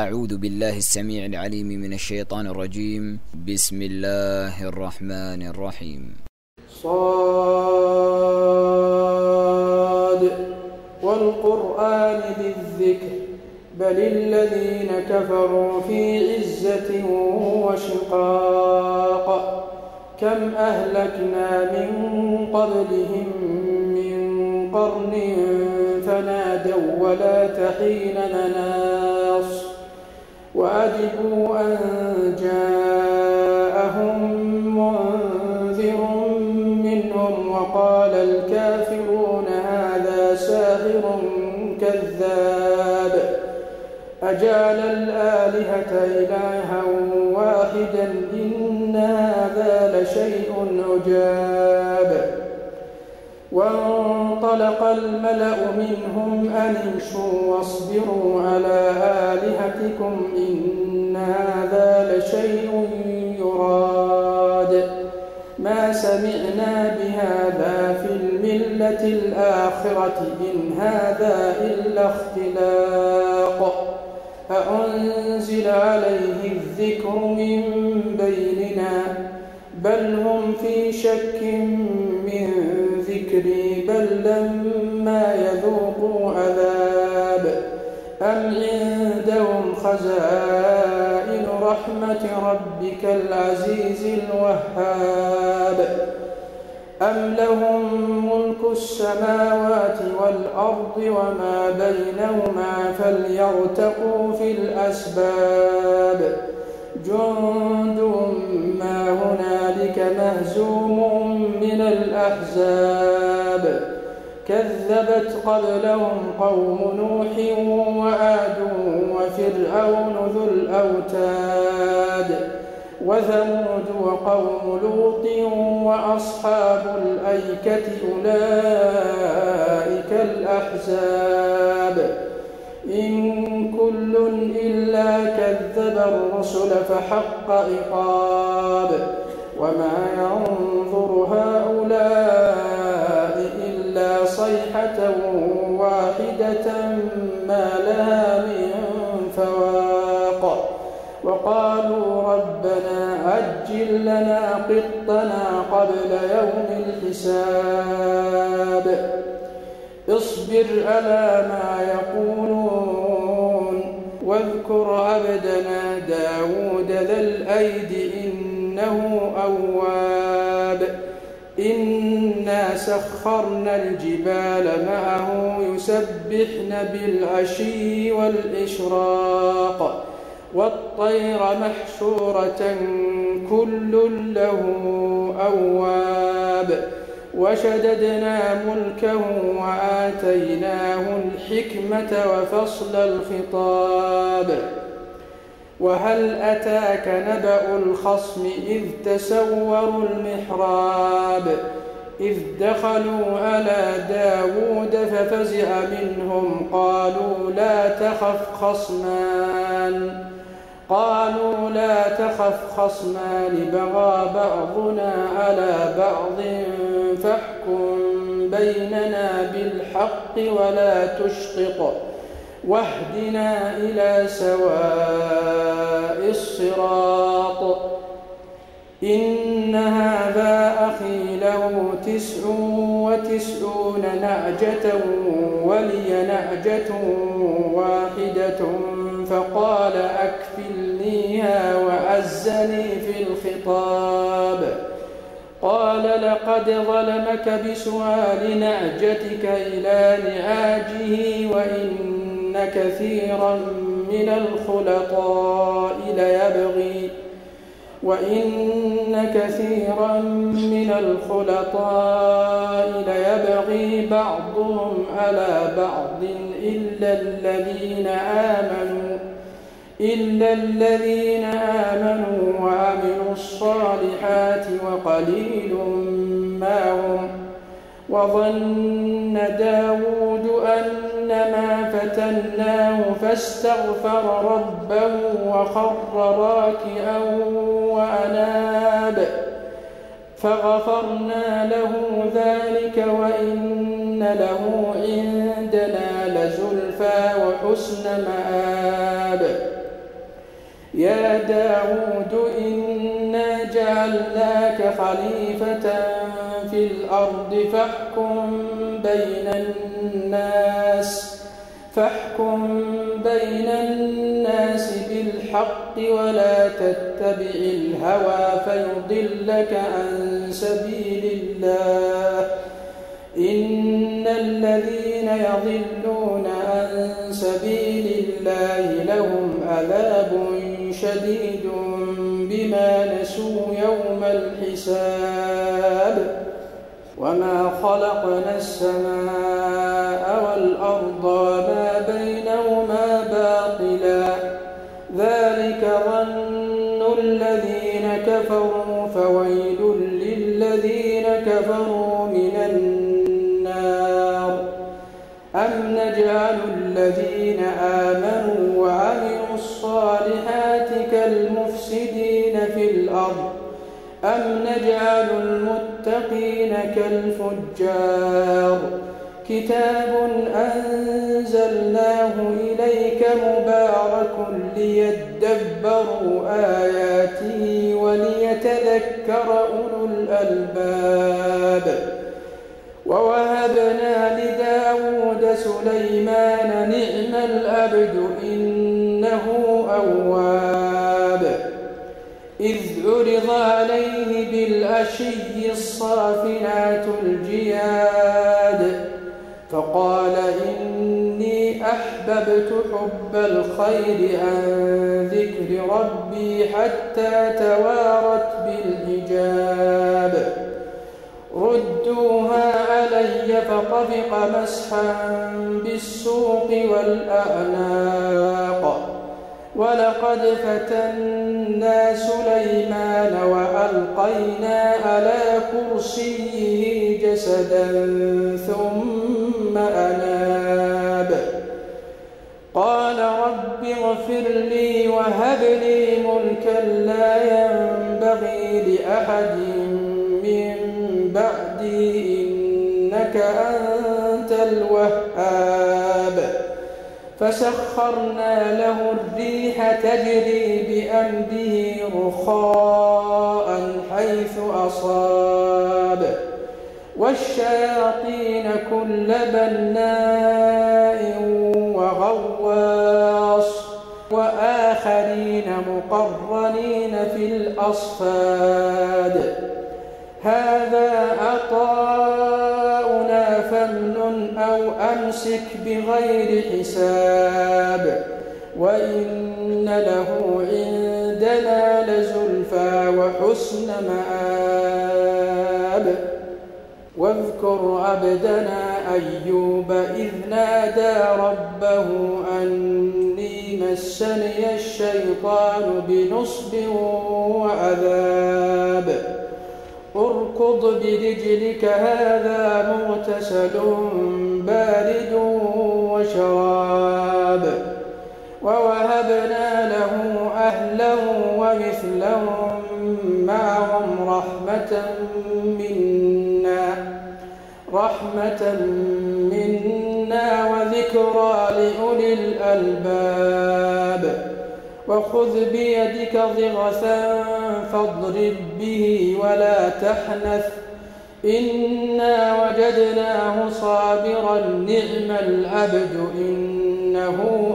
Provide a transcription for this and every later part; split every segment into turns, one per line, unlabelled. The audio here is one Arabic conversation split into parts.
أعوذ بالله السميع العليم من الشيطان الرجيم. بسم الله الرحمن الرحيم.
صاد والقرآن ذي الذكر بل الذين كفروا في عزة وشقاق كم أهلكنا من قبلهم من قرن فنادوا ولا تحين مناص وأجبوا أن جاءهم منذر منهم وقال الكافرون هذا ساحر كذاب أجعل الآلهة إلها واحدا إن هذا لشيء عجاب وانطلق الملأ منهم أن امشوا واصبروا على آلهتكم إن هذا لشيء يراد ما سمعنا بهذا في الملة الآخرة إن هذا إلا اختلاق أأنزل عليه الذكر من بيننا بل هم في شك من ذكري بل لما يذوقوا عذاب أم عندهم خزائن رحمة ربك العزيز الوهاب أم لهم ملك السماوات والأرض وما بينهما فليرتقوا في الأسباب جند ما هنالك مهزوم من الأحزاب كذبت قبلهم قوم نوح وعاد وفرعون ذو الأوتاد وثمود وقوم لوط وأصحاب الأيكة أولئك الأحزاب إن كل إلا كذب الرسل فحق عقاب وما ينظر هؤلاء إلا صيحة واحدة ما لها من فواق وقالوا ربنا عجل لنا قطنا قبل يوم الحساب اصبر على ما يقولون واذكر عبدنا داود ذا الأيد إنه أواب إنا سخرنا الجبال معه يسبحن بالعشي والإشراق والطير محشورة كل له أواب وشددنا ملكه وآتيناه الحكمة وفصل الخطاب وهل أتاك نبأ الخصم إذ تسوروا المحراب إذ دخلوا على داود ففزع منهم قالوا لا تخف خصمان بغى بعضنا على بعض فاحكم بيننا بالحق ولا تشطط واهدنا إلى سواء الصراط إن هذا أخي له 99 نعجة ولي نعجة واحدة فقال أكفلنيها وعزني في الخطاب قال لقد ظلمك بسؤال نعجتك إلى نعاجه وإن كثيرا من الخلطاء ليبغي بعضهم على بعض إلا الذين آمنوا وعملوا الصالحات وقليل ما هم وظن داود أنما فتناه فاستغفر ربه وخر راكعا وأناب فغفرنا له ذلك وإن له عندنا لزلفى وحسن مآب يا داود إنا جعلناك خليفة في الأرض فاحكم بين الناس بالحق ولا تتبع الهوى فيضلك عن سبيل الله إن الذين يضلون عن سبيل الله لهم عذاب شديد بما نسوا يوم الحساب وما خلقنا السماء والأرض وما بينهما باطلا ذلك ظن الذين كفروا فويل للذين كفروا من النار أم نجعل الذين آمنوا وعملوا الصالحات كالمفسدين في الأرض أم نجعل المتقين كالفجار كتاب أنزلناه إليك مبارك ليدبروا آياته وليتذكر أولو الألباب ووهبنا لداود سليمان نعم العبد إنه أواب إذ عرض عليه بالعشي الصافنات الجياد فقال إني أحببت حب الخير عن ذكر ربي حتى توارت بالحجاب ردوها علي فطفق مسحا بالسوق والأعناق ولقد فتنا سليمان وألقينا على كرسيه جسدا ثم أناب قال رب اغفر لي وهب لي ملكا لا ينبغي لأحد من بعدي إنك أنت الوهاب فسخرنا له الريح تجري بأمره رخاء حيث أصاب والشياطين كل بناء وغواص وآخرين مقرنين في الأصفاد هذا عطاؤنا فامنن أو أمسك بغير حساب وإن له عندنا لزلفى وحسن مآب واذكر عبدنا أيوب إذ نادى ربه أني مسني الشيطان بنصب وعذاب اركض برجلك هذا مغتسل بارد وشراب ووهبنا له أهله ومثلهم معهم رحمة منا وذكرى لأولي الألباب وخذ بيدك ضغثا فاضرب به ولا تحنث إنا وجدناه صابرا نعم العبد إنه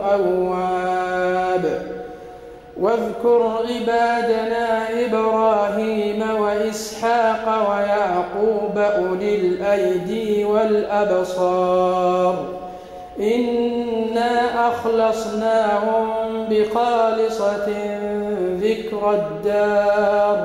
أواب واذكر عبادنا إبراهيم وإسحاق ويعقوب أولي الأيدي والأبصار إنا أخلصناهم بخالصة ذكر الدار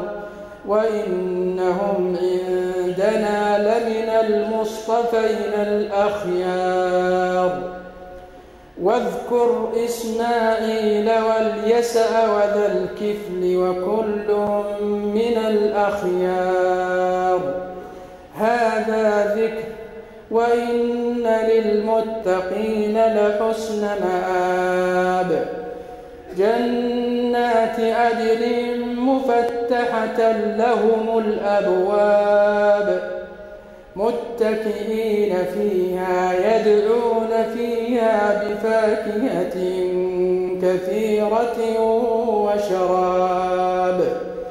وإنهم عندنا لمن المصطفين الأخيار واذكر إسماعيل واليسع وذا الكفل وكل من الأخيار هذا ذكر وإن للمتقين لحسن مآب جنات عدن مفتحة لهم الأبواب متكئين فيها يدعون فيها بفاكهة كثيرة وشراب.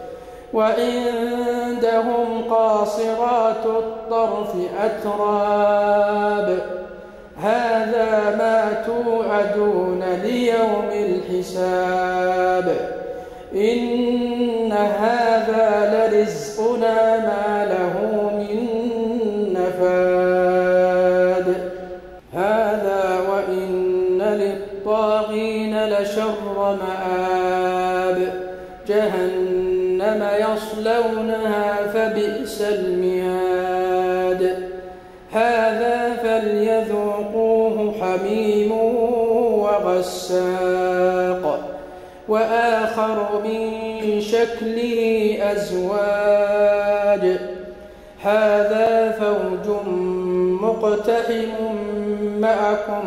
وعندهم قاصرات الطرف أتراب. هذا ما توعدون ليوم الحساب. إن هذا لرزقنا ما له من نفاد. هذا وإن للطاغين لشر مآب. جهنم يصلونها فبئس المهاد. هذا فليذوقوه حميم وغساق وآخر من شكله أزواج. هذا فوج مقتحم معكم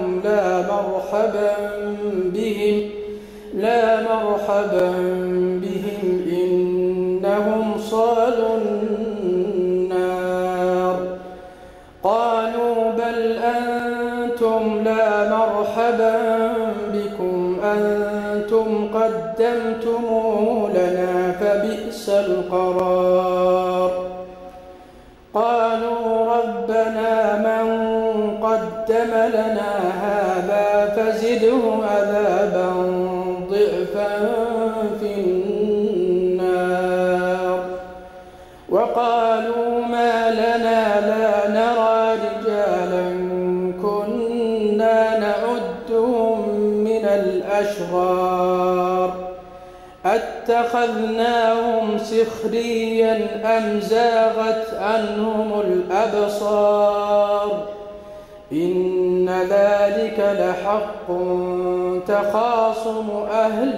لا مرحبا بهم إنهم صالوا النار. قالوا بل أنتم لا مرحبا بكم أنتم قدمتموه لنا فبئس القرار. قالوا ربنا من قدم لنا هذا فزده عذابا ضعفا في النار. وقالوا ما لنا لا نرى رجالا كنا نعدهم من الأشرار أتخذناهم سخريا أم زاغت عنهم الأبصار. إن ذلك لحق تخاصم أهل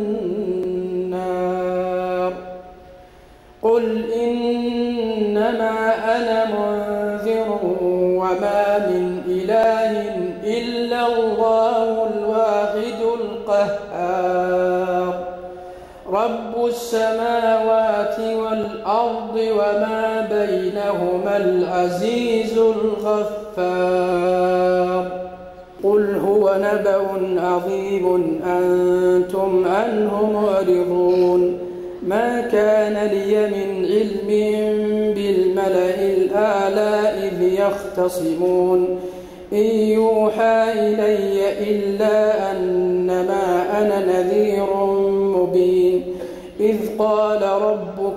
النار. قل إنما أنا منذر وما من إله إلا الله الواحد القهار. رب السماوات والأرض وما بينهما العزيز الغفار. قل هو نبأ عظيم أنتم عنه معرضون. ما كان لي من علم بالملأ الأعلى إذ يختصمون إن يوحى إلي إلا أنما أنا نذير مبين. إذ قال ربك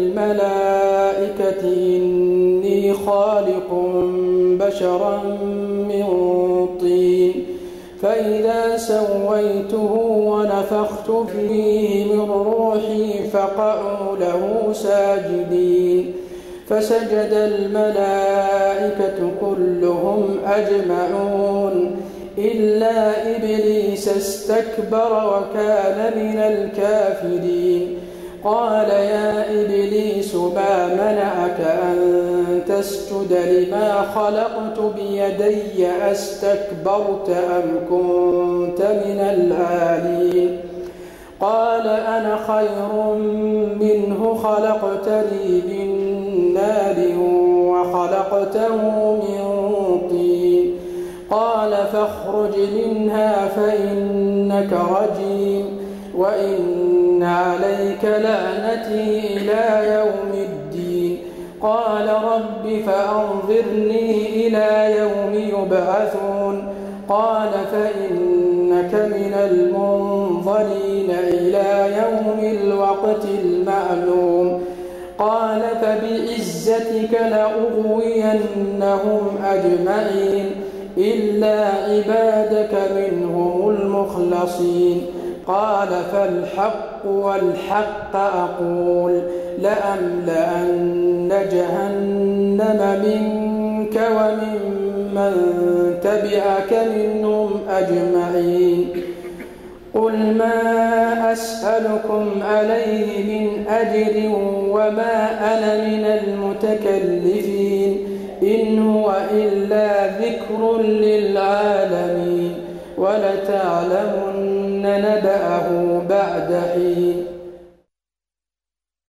للملائكة إني خالق بشرا من طين فإذا سويته ونفخت فيه من روحي فقعوا له ساجدين. فسجد الملائكة كلهم أجمعون إلا إبليس استكبر وكان من الكافرين. قال يا إبليس ما منعك أن تسجد لما خلقت بيدي أستكبرت أم كنت من العالين؟ قال أنا خير منه خلقتني من نار وخلقته من طين. قال فاخرج منها فإنك رجيم وإن عليك لعنتي إلى يوم الدين. قال رب فأنظرني إلى يوم يبعثون. قال فإنك من المنظرين إلى يوم الوقت المعلوم. قال فبعزتك لأغوينهم أجمعين إلا عبادك منهم المخلصين. قال فالحق والحق أقول لأملأن جهنم منك وممن تبعك منهم أجمعين. قل ما أسألكم عليه من أجر وما أنا من المتكلفين إن هو إلا ذكر للعالمين ولتعلمن نبأه بعد حين.